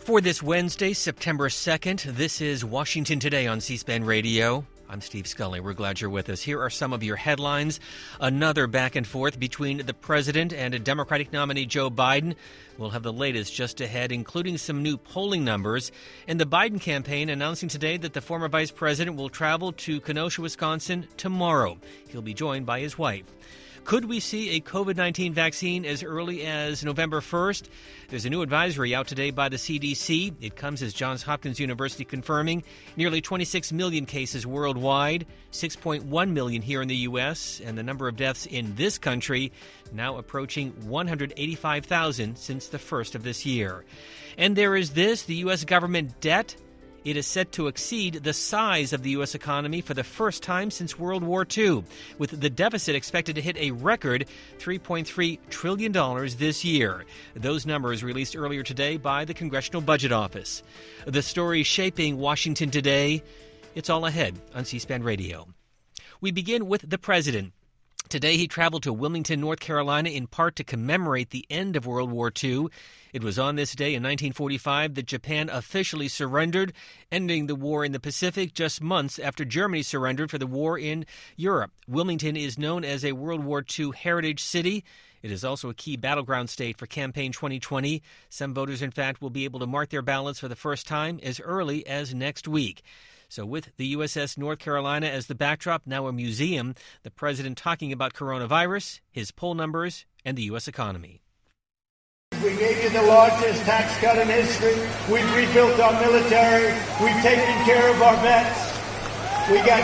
For this Wednesday, September 2nd, this is Washington Today on C-SPAN Radio. I'm Steve Scully. We're glad you're with us. Here are some of your headlines. Another back and forth between the president and a Democratic nominee, Joe Biden. We'll have the latest just ahead, including some new polling numbers. And the Biden campaign announcing today that the former vice president will travel to Kenosha, Wisconsin tomorrow. He'll be joined by his wife. Could we see a COVID-19 vaccine as early as November 1st? There's a new advisory out today by the CDC. It comes as Johns Hopkins University confirming nearly 26 million cases worldwide, 6.1 million here in the U.S., and the number of deaths in this country now approaching 185,000 since the first of this year. And there is this, the U.S. government debt. It is set to exceed the size of the U.S. economy for the first time since World War II, with the deficit expected to hit a record $3.3 trillion this year. Those numbers released earlier today by the Congressional Budget Office. The story shaping Washington today, it's all ahead on C-SPAN Radio. We begin with the president. Today he traveled to Wilmington, North Carolina, in part to commemorate the end of World War II. It was on this day in 1945 that Japan officially surrendered, ending the war in the Pacific just months after Germany surrendered for the war in Europe. Wilmington is known as a World War II heritage city. It is also a key battleground state for Campaign 2020. Some voters, in fact, will be able to mark their ballots for the first time as early as next week. So with the USS North Carolina as the backdrop, now a museum, the president talking about coronavirus, his poll numbers, and the U.S. economy. We gave you the largest tax cut in history. We've rebuilt our military. We've taken care of our vets. We got,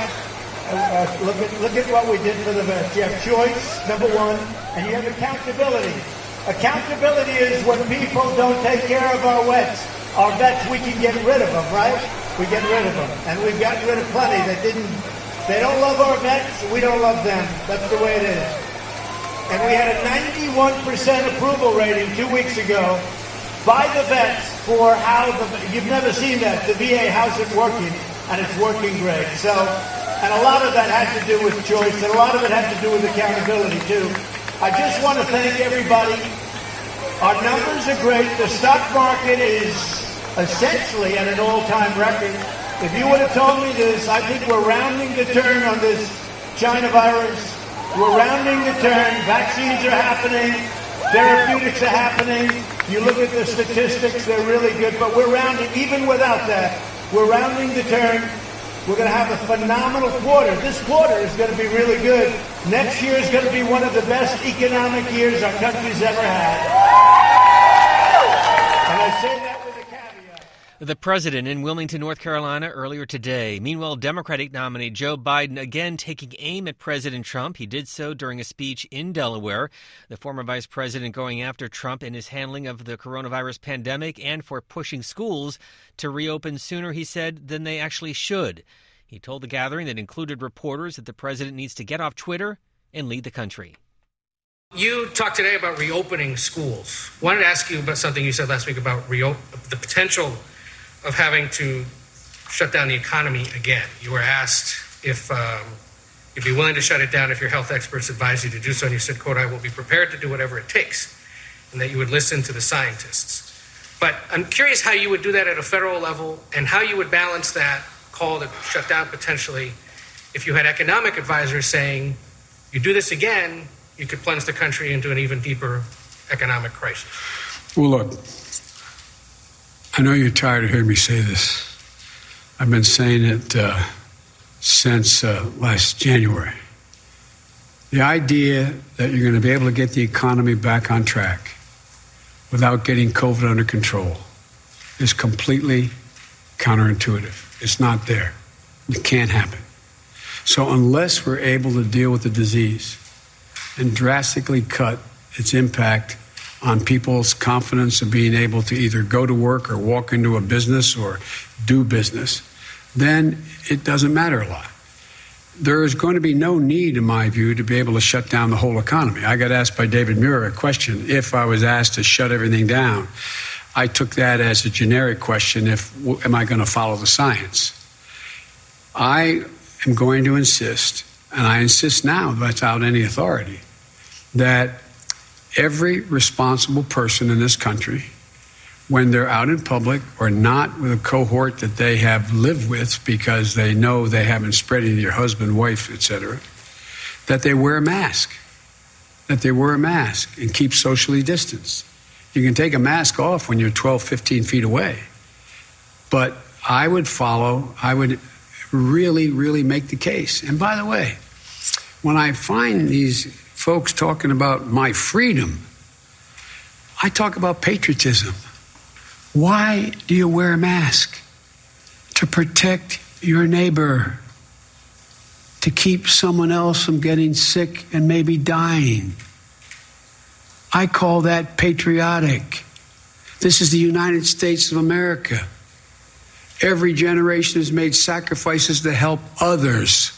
look at what we did for the vets. You have choice, number one, and you have accountability. Accountability is when people don't take care of our vets, we can get rid of them, right? We get rid of them. And we've gotten rid of plenty that they don't love our vets, we don't love them. That's the way it is. And we had a 91% approval rating 2 weeks ago by the vets for how you've never seen that. The VA, how's it working? And it's working great. So, and a lot of that had to do with choice, and a lot of it had to do with accountability, too. I just want to thank everybody. Our numbers are great. The stock market is essentially at an all-time record. If you would have told me this, I think we're rounding the turn on this China virus. We're rounding the turn. Vaccines are happening. Therapeutics are happening. You look at the statistics, they're really good. But we're rounding, even without that, we're rounding the turn. We're going to have a phenomenal quarter. This quarter is going to be really good. Next year is going to be one of the best economic years our country's ever had. And I say that with a caveat. The president in Wilmington, North Carolina, earlier today. Meanwhile, Democratic nominee Joe Biden again taking aim at President Trump. He did so during a speech in Delaware. The former vice president going after Trump in his handling of the coronavirus pandemic and for pushing schools to reopen sooner, he said, than they actually should. He told the gathering that included reporters that the president needs to get off Twitter and lead the country. You talked today about reopening schools. I wanted to ask you about something you said last week about the potential of having to shut down the economy again. You were asked if you'd be willing to shut it down if your health experts advise you to do so, and you said, quote, "I will be prepared to do whatever it takes," and that you would listen to the scientists. But I'm curious how you would do that at a federal level and how you would balance that call to shut down potentially if you had economic advisors saying, you do this again, you could plunge the country into an even deeper economic crisis. Well, look, I know you're tired of hearing me say this. I've been saying it since last January. The idea that you're going to be able to get the economy back on track without getting COVID under control is completely counterintuitive. It's not there. It can't happen. So unless we're able to deal with the disease and drastically cut its impact on people's confidence of being able to either go to work or walk into a business or do business, then it doesn't matter a lot. There is going to be no need, in my view, to be able to shut down the whole economy. I got asked by David Muir a question. If I was asked to shut everything down, I took that as a generic question. Am I going to follow the science? I am going to insist, and I insist now without any authority, that every responsible person in this country when they're out in public or not with a cohort that they have lived with because they know they haven't spread it to your husband, wife, etc., that they wear a mask. That they wear a mask and keep socially distanced. You can take a mask off when you're 12, 15 feet away. But I would really, really make the case. And by the way, when I find these folks talking about my freedom, I talk about patriotism. Why do you wear a mask? To protect your neighbor, to keep someone else from getting sick and maybe dying. I call that patriotic. This is the United States of America. Every generation has made sacrifices to help others.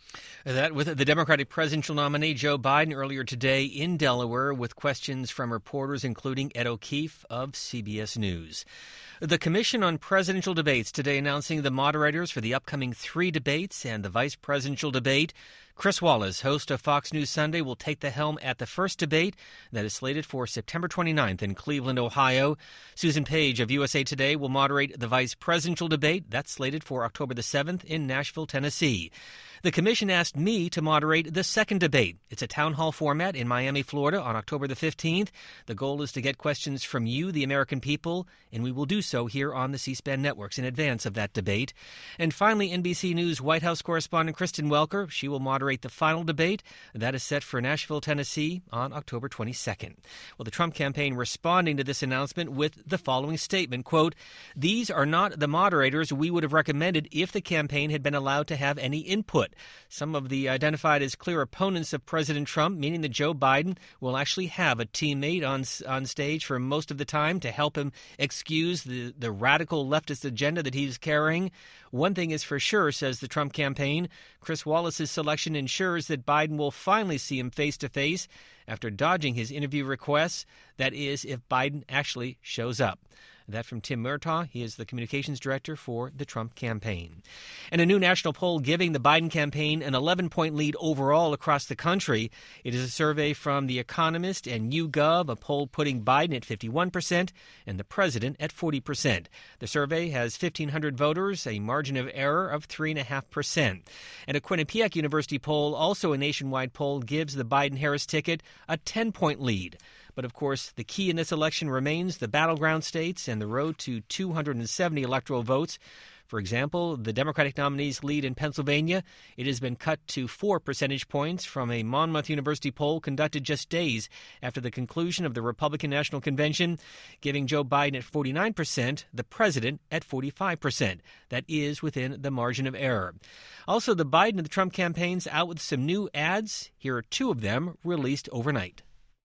That with the Democratic presidential nominee Joe Biden earlier today in Delaware with questions from reporters including Ed O'Keefe of CBS News. The Commission on Presidential Debates today announcing the moderators for the upcoming 3 debates and the vice presidential debate. Chris Wallace, host of Fox News Sunday, will take the helm at the first debate that is slated for September 29th in Cleveland, Ohio. Susan Page of USA Today will moderate the vice presidential debate. That's slated for October the 7th in Nashville, Tennessee. The commission asked me to moderate the second debate. It's a town hall format in Miami, Florida on October the 15th. The goal is to get questions from you, the American people, and we will do so here on the C-SPAN networks in advance of that debate. And finally, NBC News White House correspondent Kristen Welker. She will moderate the final debate. That is set for Nashville, Tennessee on October 22nd. Well, the Trump campaign responding to this announcement with the following statement, quote, "These are not the moderators we would have recommended if the campaign had been allowed to have any input. Some of the identified as clear opponents of President Trump, meaning that Joe Biden will actually have a teammate on stage for most of the time to help him excuse the radical leftist agenda that he's carrying. One thing is for sure," says the Trump campaign, Chris Wallace's selection ensures that Biden will finally see him face-to-face after dodging his interview requests. That is, if Biden actually shows up. That from Tim Murtaugh. He is the communications director for the Trump campaign. And a new national poll giving the Biden campaign an 11-point lead overall across the country. It is a survey from The Economist and YouGov, a poll putting Biden at 51% and the president at 40%. The survey has 1,500 voters, a margin of error of 3.5%. And a Quinnipiac University poll, also a nationwide poll, gives the Biden-Harris ticket a 10-point lead. But, of course, the key in this election remains the battleground states and the road to 270 electoral votes. For example, the Democratic nominee's lead in Pennsylvania, it has been cut to 4 percentage points from a Monmouth University poll conducted just days after the conclusion of the Republican National Convention, giving Joe Biden at 49%, the president at 45%. That is within the margin of error. Also, the Biden and the Trump campaigns out with some new ads. Here are 2 of them released overnight.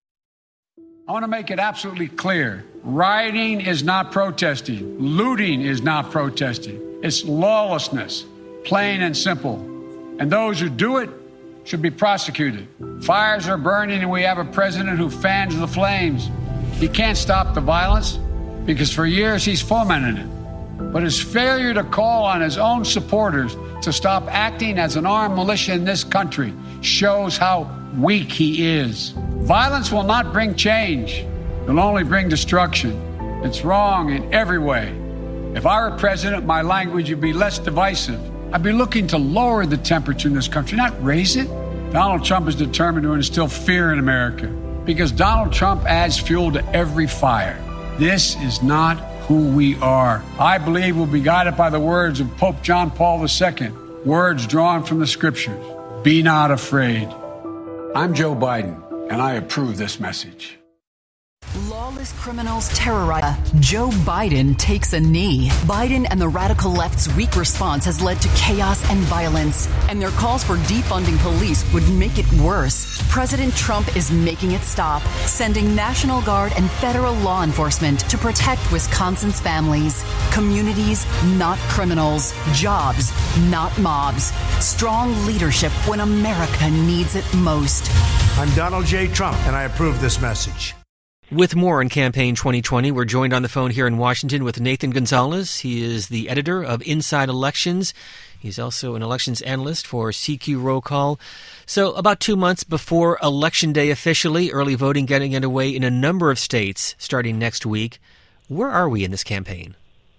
I want to make it absolutely clear. Rioting is not protesting. Looting is not protesting. It's lawlessness, plain and simple. And those who do it should be prosecuted. Fires are burning and we have a president who fans the flames. He can't stop the violence because for years he's fomented it. But his failure to call on his own supporters to stop acting as an armed militia in this country shows how weak he is. Violence will not bring change. It'll only bring destruction. It's wrong in every way. If I were president, my language would be less divisive. I'd be looking to lower the temperature in this country, not raise it. Donald Trump is determined to instill fear in America because Donald Trump adds fuel to every fire. This is not who we are. I believe we'll be guided by the words of Pope John Paul II, words drawn from the scriptures. Be not afraid. I'm Joe Biden, and I approve this message. Lawless criminals terrorize. Joe Biden takes a knee. Biden and the radical left's weak response has led to chaos and violence, and their calls for defunding police would make it worse. President Trump is making it stop, sending National Guard and federal law enforcement to protect Wisconsin's families. Communities, not criminals. Jobs, not mobs. Strong leadership when America needs it most. I'm Donald J. Trump, and I approve this message. With more on Campaign 2020, we're joined on the phone here in Washington with Nathan Gonzalez. He is the editor of Inside Elections. He's also an elections analyst for CQ Roll Call. So about 2 months before Election Day officially, early voting getting underway in a number of states starting next week. Where are we in this campaign?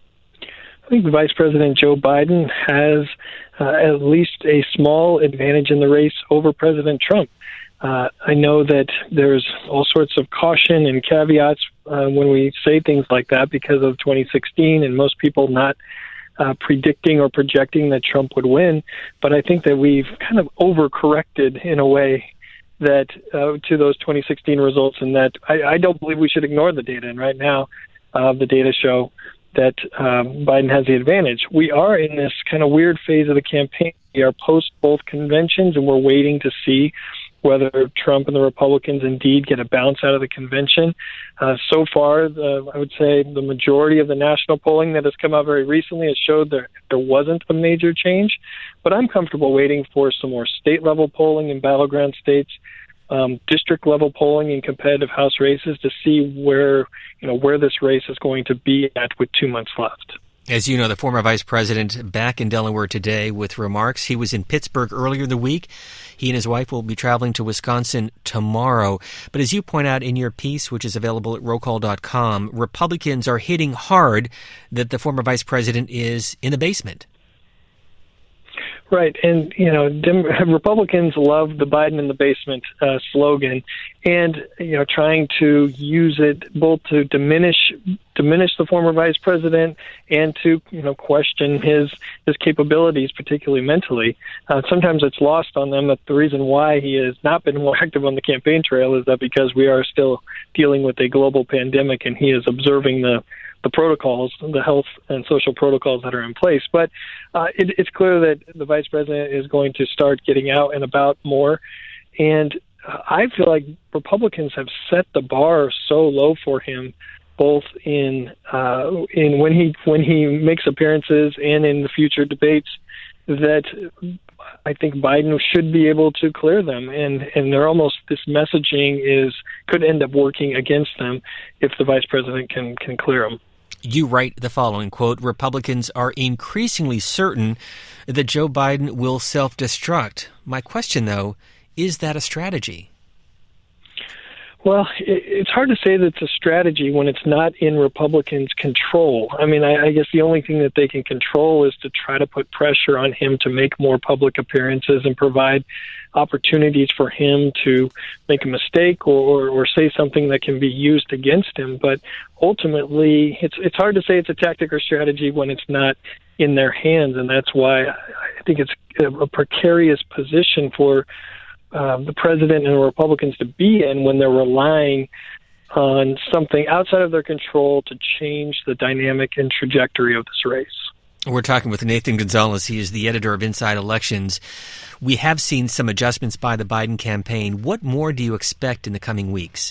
I think Vice President Joe Biden has at least a small advantage in the race over President Trump. I know that there's all sorts of caution and caveats when we say things like that because of 2016 and most people not predicting or projecting that Trump would win. But I think that we've kind of overcorrected in a way that to those 2016 results, and that I don't believe we should ignore the data. And right now, the data show that Biden has the advantage. We are in this kind of weird phase of the campaign. We are post both conventions, and we're waiting to see whether Trump and the Republicans indeed get a bounce out of the convention. So far, I would say the majority of the national polling that has come out very recently has showed there wasn't a major change. But I'm comfortable waiting for some more state-level polling in battleground states, district-level polling in competitive House races to see where this race is going to be at with 2 months left. As you know, the former vice president back in Delaware today with remarks. He was in Pittsburgh earlier in the week. He and his wife will be traveling to Wisconsin tomorrow. But as you point out in your piece, which is available at rollcall.com, Republicans are hitting hard that the former vice president is in the basement. Right, and Republicans love the Biden in the basement slogan, and trying to use it both to diminish the former vice president and to question his capabilities, particularly mentally. Sometimes it's lost on them that the reason why he has not been more active on the campaign trail is that because we are still dealing with a global pandemic, and he is observing the protocols, the health and social protocols that are in place. But it's clear that the vice president is going to start getting out and about more. And I feel like Republicans have set the bar so low for him, both in when he makes appearances and in the future debates, that I think Biden should be able to clear them, and they're almost, this messaging could end up working against them if the vice president can clear them. You write the following, quote, Republicans are increasingly certain that Joe Biden will self-destruct. My question, though, is that a strategy? Well, it's hard to say that it's a strategy when it's not in Republicans' control. I mean, I guess the only thing that they can control is to try to put pressure on him to make more public appearances and provide opportunities for him to make a mistake or say something that can be used against him. But ultimately, it's hard to say it's a tactic or strategy when it's not in their hands, and that's why I think it's a precarious position for the president and the Republicans to be in when they're relying on something outside of their control to change the dynamic and trajectory of this race. We're talking with Nathan Gonzalez. He is the editor of Inside Elections. We have seen some adjustments by the Biden campaign. What more do you expect in the coming weeks?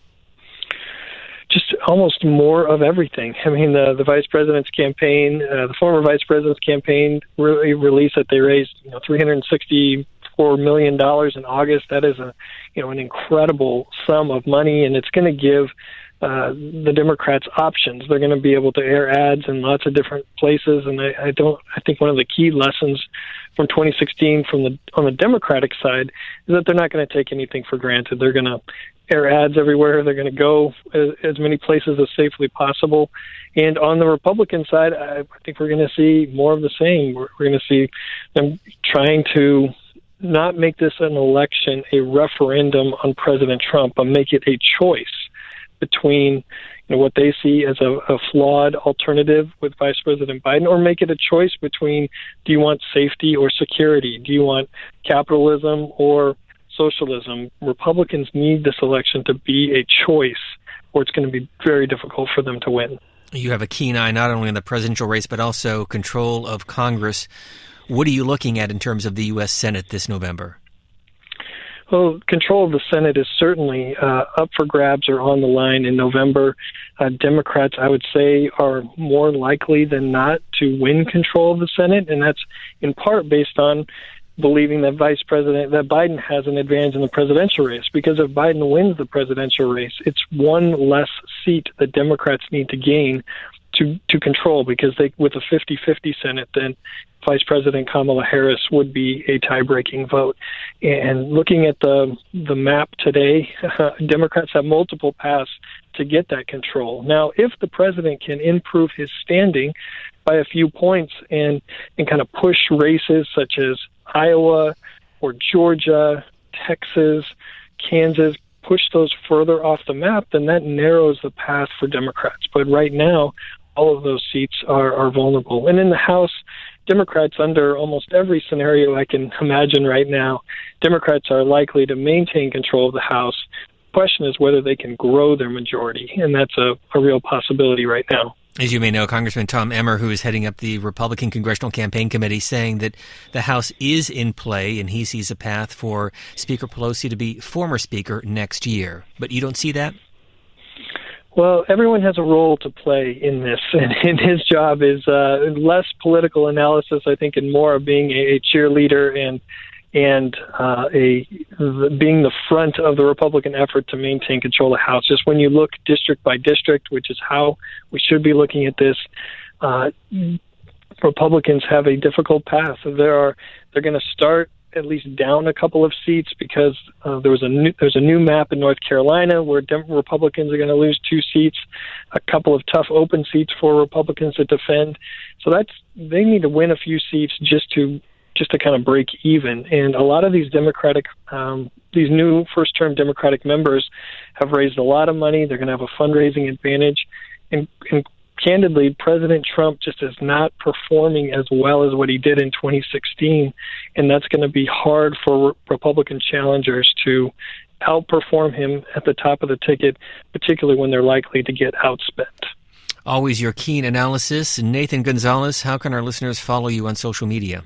Just almost more of everything. I mean, the vice president's campaign, the former vice president's campaign really released that they raised $364 million in August. That is an incredible sum of money, and it's going to give the Democrats options. They're going to be able to air ads in lots of different places, and I think one of the key lessons from 2016 on the Democratic side is that they're not going to take anything for granted. They're going to air ads everywhere. They're going to go as many places as safely possible. And on the Republican side, I think we're going to see more of the same. We're going to see them trying to not make this an election, a referendum on President Trump, but make it a choice between what they see as a flawed alternative with Vice President Biden, or make it a choice between, do you want safety or security? Do you want capitalism or socialism? Republicans need this election to be a choice, or it's going to be very difficult for them to win. You have a keen eye not only on the presidential race, but also control of Congress. What are you looking at in terms of the U.S. Senate this November? Well, control of the Senate is certainly up for grabs or on the line in November. Democrats, I would say, are more likely than not to win control of the Senate, and that's in part based on believing that Biden has an advantage in the presidential race. Because if Biden wins the presidential race, it's one less seat that Democrats need to gain to control, because with a 50-50 Senate, then Vice President Kamala Harris would be a tie-breaking vote. And looking at the map today, Democrats have multiple paths to get that control. Now, if the president can improve his standing by a few points and kind of push races such as Iowa or Georgia, Texas, Kansas, push those further off the map, then that narrows the path for Democrats. But right now, all of those seats are vulnerable. And in the House, Democrats, under almost every scenario I can imagine right now, Democrats are likely to maintain control of the House. The question is whether they can grow their majority, and that's a real possibility right now. As you may know, Congressman Tom Emmer, who is heading up the Republican Congressional Campaign Committee, saying that the House is in play and he sees a path for Speaker Pelosi to be former Speaker next year. But you don't see that? Well, everyone has a role to play in this, and his job is less political analysis, I think, and more of being a cheerleader and being the front of the Republican effort to maintain control of the House. Just when you look district by district, which is how we should be looking at this, Republicans have a difficult path. They're going to start at least down a couple of seats because there's a new map in North Carolina where Republicans are going to lose 2 seats, a couple of tough open seats for Republicans to defend. So they need to win a few seats just to kind of break even. And a lot of these these new first-term Democratic members have raised a lot of money. They're going to have a fundraising advantage. And candidly, President Trump just is not performing as well as what he did in 2016. And that's going to be hard for Republican challengers to outperform him at the top of the ticket, particularly when they're likely to get outspent. Always your keen analysis. Nathan Gonzalez, how can our listeners follow you on social media?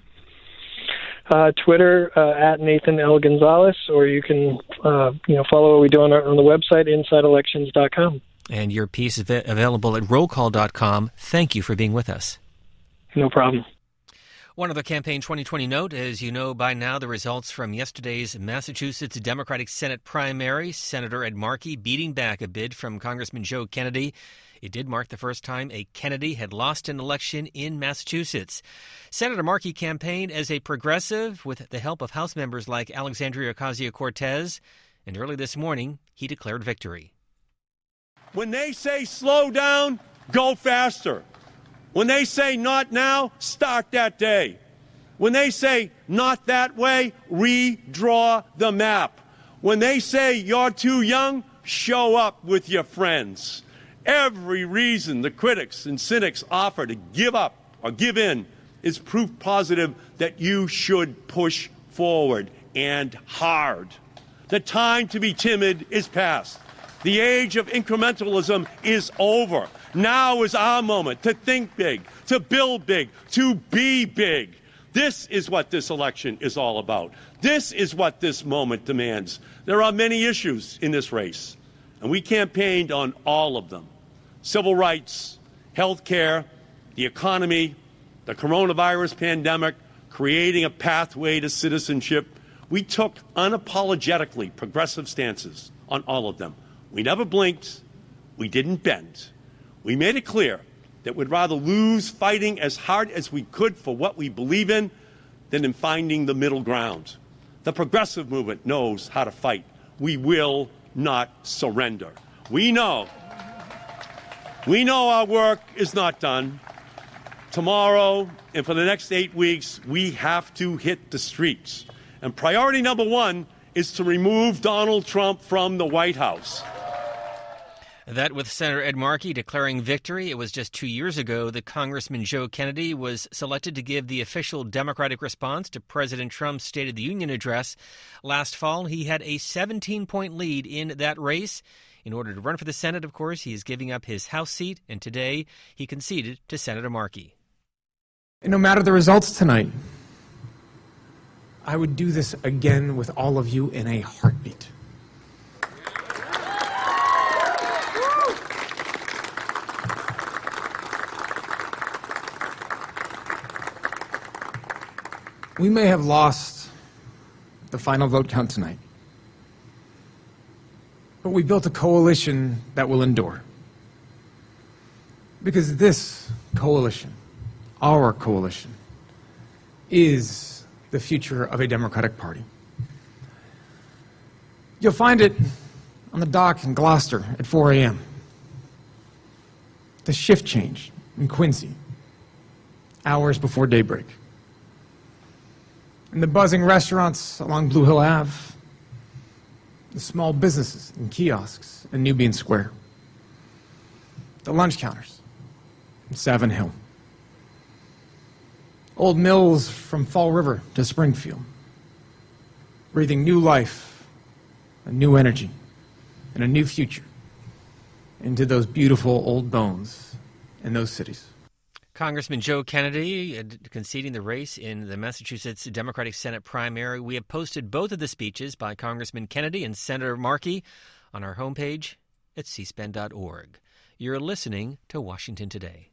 Twitter at Nathan L. Gonzalez, or you can follow what we do on the website, InsideElections.com. And your piece is available at rollcall.com. Thank you for being with us. No problem. One other Campaign 2020 note, as you know by now, the results from yesterday's Massachusetts Democratic Senate primary, Senator Ed Markey beating back a bid from Congressman Joe Kennedy. It did mark the first time a Kennedy had lost an election in Massachusetts. Senator Markey campaigned as a progressive with the help of House members like Alexandria Ocasio-Cortez, and early this morning, he declared victory. When they say slow down, go faster. When they say not now, start that day. When they say not that way, redraw the map. When they say you're too young, show up with your friends. Every reason the critics and cynics offer to give up or give in is proof positive that you should push forward and hard. The time to be timid is past. The age of incrementalism is over. Now is our moment to think big, to build big, to be big. This is what this election is all about. This is what this moment demands. There are many issues in this race, and we campaigned on all of them. Civil rights, health care, the economy, the coronavirus pandemic, creating a pathway to citizenship. We took unapologetically progressive stances on all of them. We never blinked. We didn't bend. We made it clear that we'd rather lose fighting as hard as we could for what we believe in than in finding the middle ground. The progressive movement knows how to fight. We will not surrender. We know our work is not done. Tomorrow and for the next 8 weeks, we have to hit the streets. And priority number 1 is to remove Donald Trump from the White House. That with Senator Ed Markey declaring victory. It was just 2 years ago that Congressman Joe Kennedy was selected to give the official Democratic response to President Trump's State of the Union address. Last fall, he had a 17-point lead in that race. In order to run for the Senate, of course, he is giving up his House seat, and today he conceded to Senator Markey. And no matter the results tonight, I would do this again with all of you in a heartbeat. We may have lost the final vote count tonight, but we built a coalition that will endure. Because this coalition, our coalition, is the future of a Democratic Party. You'll find it on the dock in Gloucester at 4 a.m. The shift change in Quincy, hours before daybreak. And the buzzing restaurants along Blue Hill Ave. The small businesses and kiosks in Nubian Square. The lunch counters in Savin Hill. Old mills from Fall River to Springfield. Breathing new life, a new energy, and a new future into those beautiful old bones in those cities. Congressman Joe Kennedy conceding the race in the Massachusetts Democratic Senate primary. We have posted both of the speeches by Congressman Kennedy and Senator Markey on our homepage at cspan.org. You're listening to Washington Today.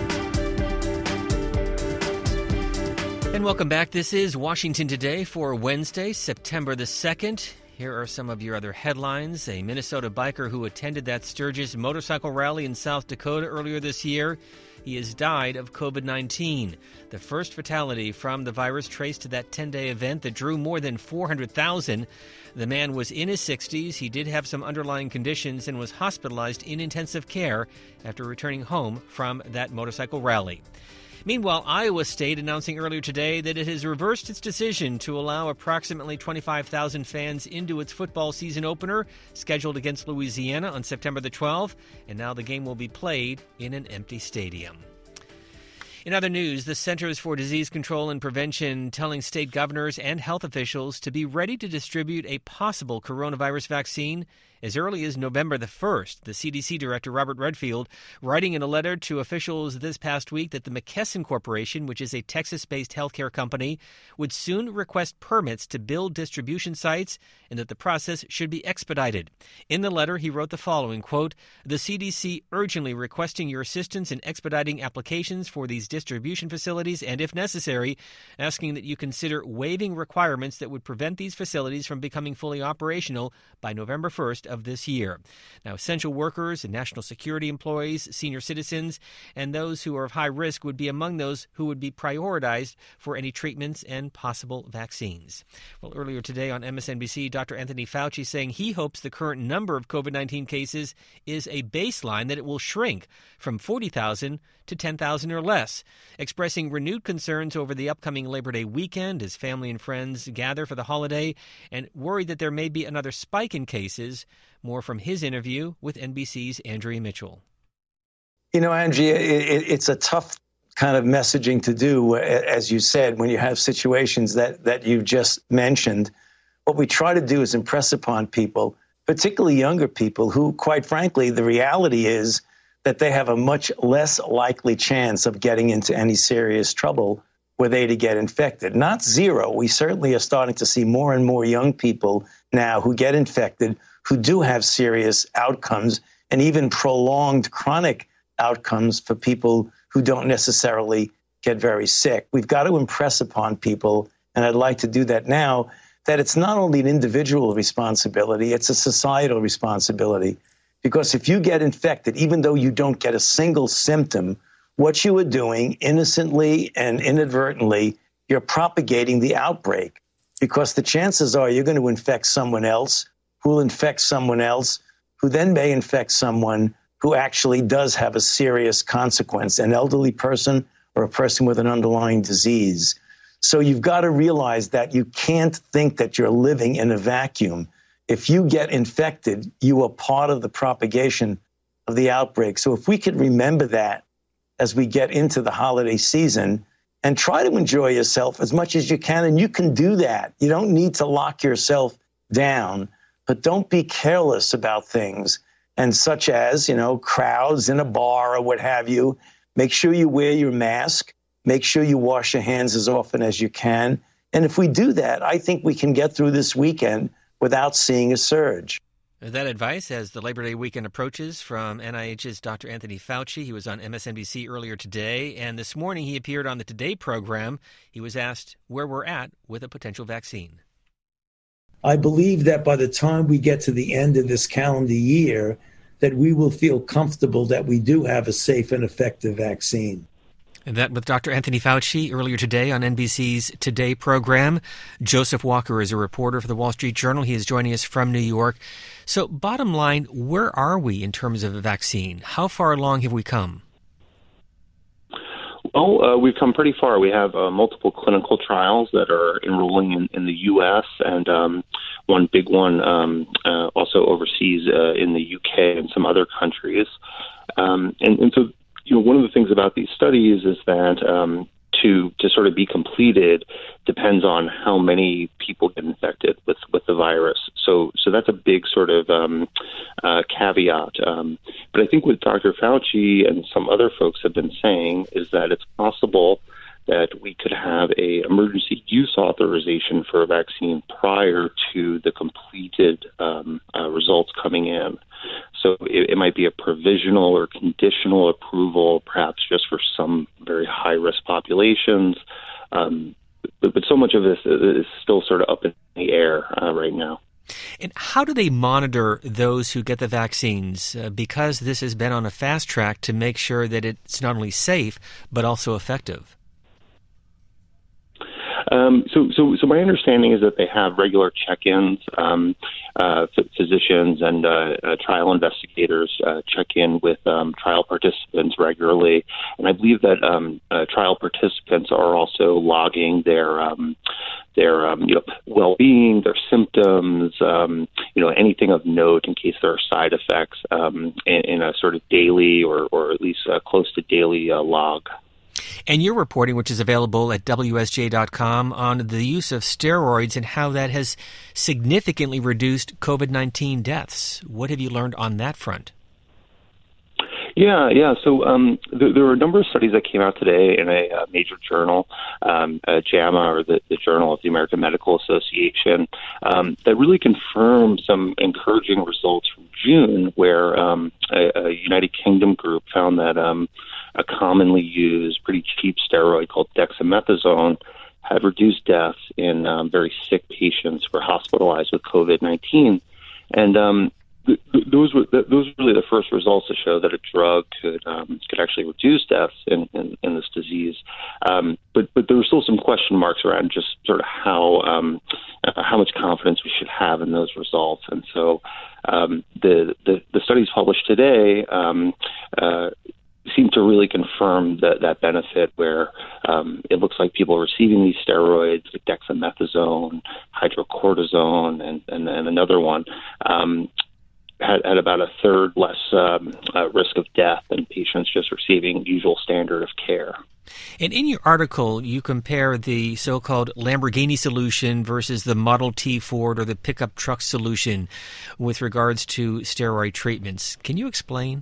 And welcome back. This is Washington Today for Wednesday, September the 2nd. Here are some of your other headlines. A Minnesota biker who attended that Sturgis motorcycle rally in South Dakota earlier this year, he has died of COVID-19. The first fatality from the virus traced to that 10-day event that drew more than 400,000. The man was in his 60s. He did have some underlying conditions and was hospitalized in intensive care after returning home from that motorcycle rally. Meanwhile, Iowa State announcing earlier today that it has reversed its decision to allow approximately 25,000 fans into its football season opener, scheduled against Louisiana on September the 12th, and now the game will be played in an empty stadium. In other news, the Centers for Disease Control and Prevention telling state governors and health officials to be ready to distribute a possible coronavirus vaccine as early as November the 1st. The CDC Director, Robert Redfield, writing in a letter to officials this past week that the McKesson Corporation, which is a Texas-based healthcare company, would soon request permits to build distribution sites and that the process should be expedited. In the letter, he wrote the following, quote, "The CDC urgently requesting your assistance in expediting applications for these distribution facilities and, if necessary, asking that you consider waiving requirements that would prevent these facilities from becoming fully operational by November 1st of this year." Now, essential workers and national security employees, senior citizens, and those who are of high risk would be among those who would be prioritized for any treatments and possible vaccines. Well, earlier today on MSNBC, Dr. Anthony Fauci saying he hopes the current number of COVID-19 cases is a baseline, that it will shrink from 40,000 to 10,000 or less, expressing renewed concerns over the upcoming Labor Day weekend as family and friends gather for the holiday, and worried that there may be another spike in cases. More from his interview with NBC's Andrea Mitchell. You know, Andrea, it's a tough kind of messaging to do, as you said, when you have situations that you just mentioned. What we try to do is impress upon people, particularly younger people, who, quite frankly, the reality is that they have a much less likely chance of getting into any serious trouble were they to get infected. Not zero. We certainly are starting to see more and more young people now who get infected, who do have serious outcomes and even prolonged chronic outcomes for people who don't necessarily get very sick. We've got to impress upon people, and I'd like to do that now, that it's not only an individual responsibility, it's a societal responsibility. Because if you get infected, even though you don't get a single symptom, what you are doing innocently and inadvertently, you're propagating the outbreak. Because the chances are you're going to infect someone else, who will infect someone else, who then may infect someone who actually does have a serious consequence, an elderly person or a person with an underlying disease. So you've got to realize that you can't think that you're living in a vacuum. If you get infected, you are part of the propagation of the outbreak. So if we could remember that as we get into the holiday season and try to enjoy yourself as much as you can, and you can do that. You don't need to lock yourself down, but don't be careless about things, and such as, crowds in a bar or what have you. Make sure you wear your mask. Make sure you wash your hands as often as you can. And if we do that, I think we can get through this weekend without seeing a surge. That advice as the Labor Day weekend approaches from NIH's Dr. Anthony Fauci. He was on MSNBC earlier today, and this morning he appeared on the Today program. He was asked where we're at with a potential vaccine. I believe that by the time we get to the end of this calendar year, that we will feel comfortable that we do have a safe and effective vaccine. And that with Dr. Anthony Fauci earlier today on NBC's Today program. Joseph Walker is a reporter for the Wall Street Journal. He is joining us from New York. So bottom line, where are we in terms of a vaccine? How far along have we come? Well, we've come pretty far. We have multiple clinical trials that are enrolling in the U.S. and one big one also overseas in the U.K. and some other countries. And so, one of the things about these studies is that to sort of be completed depends on how many people get infected with the virus. So that's a big sort of caveat. But I think what Dr. Fauci and some other folks have been saying is that it's possible that we could have a emergency use authorization for a vaccine prior to the completed results coming in. So it might be a provisional or conditional approval, perhaps just for some very high-risk populations. But so much of this is still sort of up in the air right now. And how do they monitor those who get the vaccines? Because this has been on a fast track to make sure that it's not only safe, but also effective. So my understanding is that they have regular check-ins. Physicians and trial investigators check in with trial participants regularly, and I believe that trial participants are also logging their well-being, their symptoms, anything of note in case there are side effects in a sort of daily or at least close to daily log. And your reporting, which is available at WSJ.com, on the use of steroids and how that has significantly reduced COVID-19 deaths. What have you learned on that front? Yeah. So there were a number of studies that came out today in a major journal, JAMA, or the Journal of the American Medical Association, that really confirmed some encouraging results from June, where a United Kingdom group found that a commonly used, pretty cheap steroid called dexamethasone had reduced deaths in very sick patients who were hospitalized with COVID-19. And those were really the first results to show that a drug could actually reduce deaths in this disease. But there were still some question marks around just sort of how much confidence we should have in those results. And so the studies published today seem to really confirm that benefit, where it looks like people receiving these steroids, like dexamethasone, hydrocortisone, and then another one, had about a third less risk of death than patients just receiving usual standard of care. And in your article, you compare the so-called Lamborghini solution versus the Model T Ford or the pickup truck solution with regards to steroid treatments. Can you explain?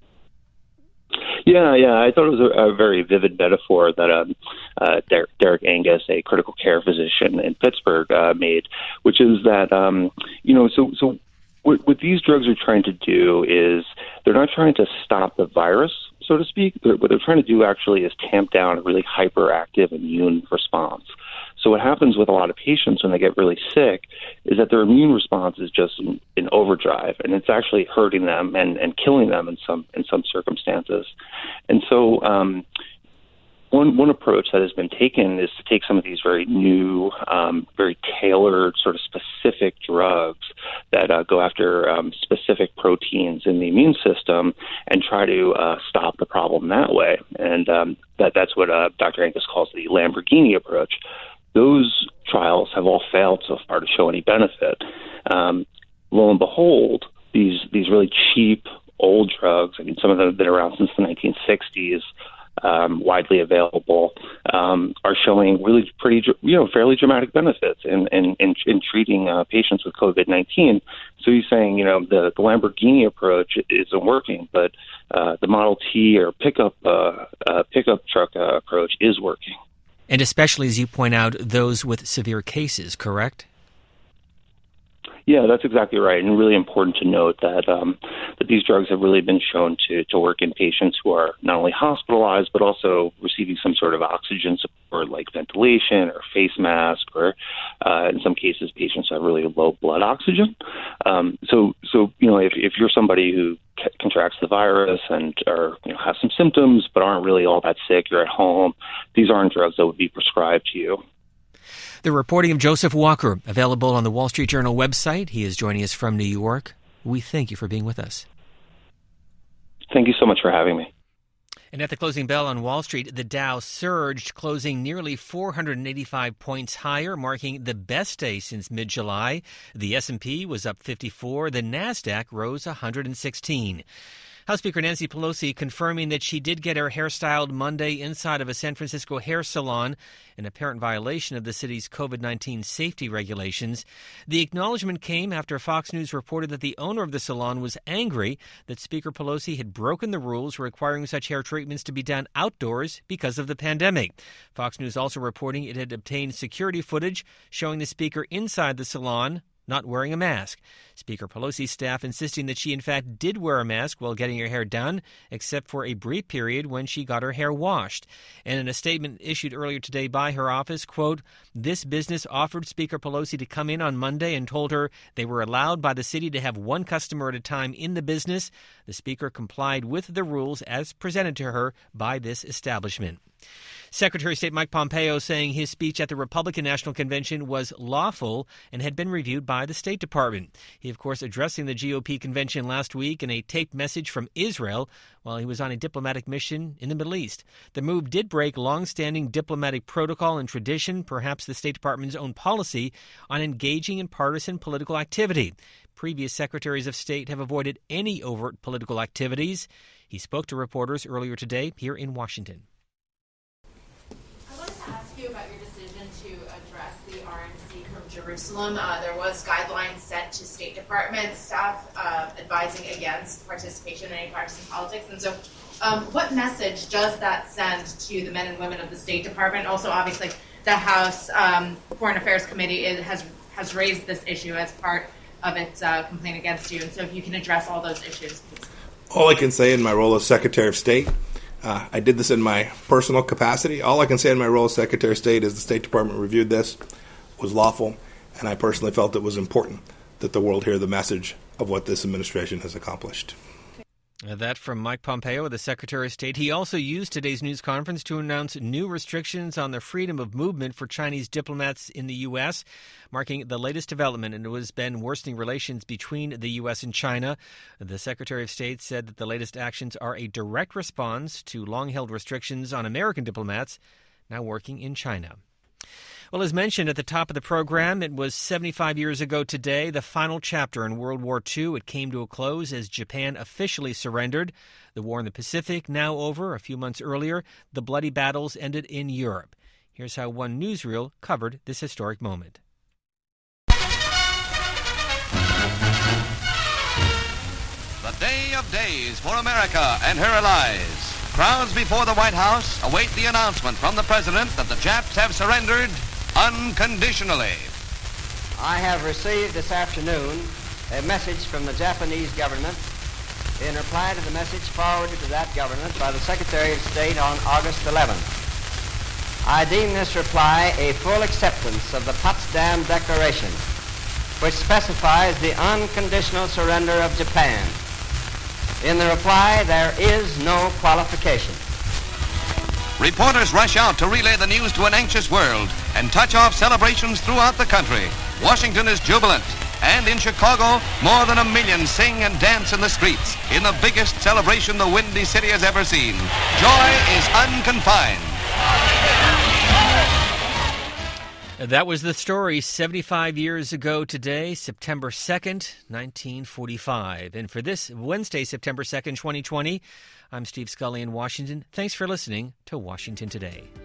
Yeah. I thought it was a very vivid metaphor that Derek Angus, a critical care physician in Pittsburgh, made, which is that, so what these drugs are trying to do is they're not trying to stop the virus, so to speak. What they're trying to do actually is tamp down a really hyperactive immune response. So what happens with a lot of patients when they get really sick is that their immune response is just in overdrive, and it's actually hurting them and killing them in some circumstances. And so one approach that has been taken is to take some of these very new, very tailored, sort of specific drugs that go after specific proteins in the immune system and try to stop the problem that way. And that's what Dr. Angus calls the Lamborghini approach. Those trials have all failed so far to show any benefit. Lo and behold, these really cheap old drugs, I mean, some of them have been around since the 1960s, widely available, are showing really fairly dramatic benefits in treating patients with COVID-19. So he's saying, the Lamborghini approach isn't working, but the Model T or pickup truck approach is working. And especially, as you point out, those with severe cases, correct? Yeah, that's exactly right, and really important to note that that these drugs have really been shown to work in patients who are not only hospitalized but also receiving some sort of oxygen support, like ventilation or face mask, or in some cases, patients have really low blood oxygen. So if you're somebody who contracts the virus and have some symptoms but aren't really all that sick, you're at home, these aren't drugs that would be prescribed to you. The reporting of Joseph Walker, available on the Wall Street Journal website. He is joining us from New York. We thank you for being with us. Thank you so much for having me. And at the closing bell on Wall Street, the Dow surged, closing nearly 485 points higher, marking the best day since mid-July. The S&P was up 54. The Nasdaq rose 116. House Speaker Nancy Pelosi confirming that she did get her hair styled Monday inside of a San Francisco hair salon, an apparent violation of the city's COVID-19 safety regulations. The acknowledgement came after Fox News reported that the owner of the salon was angry that Speaker Pelosi had broken the rules requiring such hair treatments to be done outdoors because of the pandemic. Fox News also reporting it had obtained security footage showing the speaker inside the salon not wearing a mask. Speaker Pelosi's staff insisting that she in fact did wear a mask while getting her hair done, except for a brief period when she got her hair washed. And in a statement issued earlier today by her office, quote, "This business offered Speaker Pelosi to come in on Monday and told her they were allowed by the city to have one customer at a time in the business. The speaker complied with the rules as presented to her by this establishment." Secretary of State Mike Pompeo saying his speech at the Republican National Convention was lawful and had been reviewed by the State Department. He, of course, addressing the GOP convention last week in a taped message from Israel while he was on a diplomatic mission in the Middle East. The move did break long-standing diplomatic protocol and tradition, perhaps the State Department's own policy on engaging in partisan political activity. Previous secretaries of state have avoided any overt political activities. He spoke to reporters earlier today here in Washington. About your decision to address the RNC from Jerusalem. There was guidelines sent to State Department staff advising against participation in any partisan politics. And so what message does that send to the men and women of the State Department? Also, obviously, the House Foreign Affairs Committee has raised this issue as part of its complaint against you. And so if you can address all those issues, please. All I can say in my role as Secretary of State, I did this in my personal capacity. All I can say in my role as Secretary of State is the State Department reviewed this, was lawful, and I personally felt it was important that the world hear the message of what this administration has accomplished. That from Mike Pompeo, the Secretary of State. He also used today's news conference to announce new restrictions on the freedom of movement for Chinese diplomats in the U.S., marking the latest development in what has been worsening relations between the U.S. and China. The Secretary of State said that the latest actions are a direct response to long-held restrictions on American diplomats now working in China. Well, as mentioned at the top of the program, it was 75 years ago today, the final chapter in World War II. It came to a close as Japan officially surrendered. The war in the Pacific now over. A few months earlier, the bloody battles ended in Europe. Here's how one newsreel covered this historic moment. The day of days for America and her allies. Crowds before the White House await the announcement from the president that the Japs have surrendered unconditionally. I have received this afternoon a message from the Japanese government in reply to the message forwarded to that government by the Secretary of State on August 11th. I deem this reply a full acceptance of the Potsdam Declaration, which specifies the unconditional surrender of Japan. In the reply, there is no qualification. Reporters rush out to relay the news to an anxious world and touch off celebrations throughout the country. Washington is jubilant, and in Chicago, more than 1 million sing and dance in the streets in the biggest celebration the Windy City has ever seen. Joy is unconfined. That was the story 75 years ago today, September 2nd, 1945. And for this Wednesday, September 2nd, 2020, I'm Steve Scully in Washington. Thanks for listening to Washington Today.